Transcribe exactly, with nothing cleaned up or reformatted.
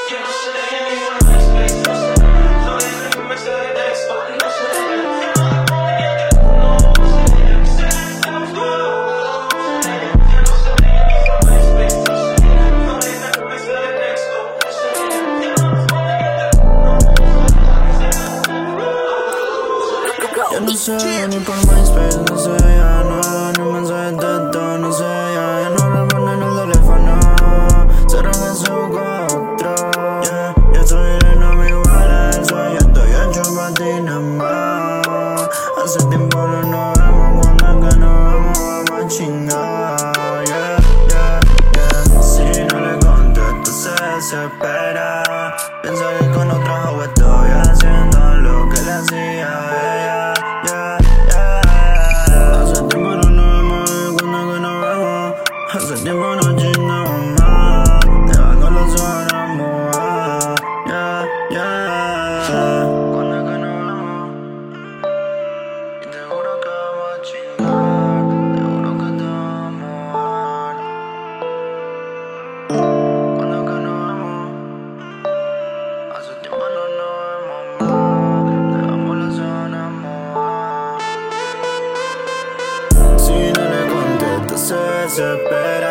Ya no sé, ni por MySpace, no sé, ya no, ni mensajes de texto, no sé, ya, ya no respondo en el teléfono. Será que se buscó a otro. Yeah, ya estoy en mi wallet, soy, ya estoy hecho pa' ti nada más. Hace tiempo no nos vemos, cuando es que nos vemos vamos a chingar. Yeah, yeah, yeah. Si no le contesto se desespera. Piensa que con otra joven estoy haciendo lo que le hacía a ella. Yeah, yeah. Hace tiempo no nos vemos y cuando que nos vemos, hace tiempo no chingamos más. Dejando los ojos enamorados. Yeah, yeah. Cuando es que nos vemos, y te juro que vamos a chingar. Te juro que te vamos a amar. Cuando es que nos vemos, hace tiempo no nos vemos más. Dejamos los ojos enamorados. Si no le contesto se desespera.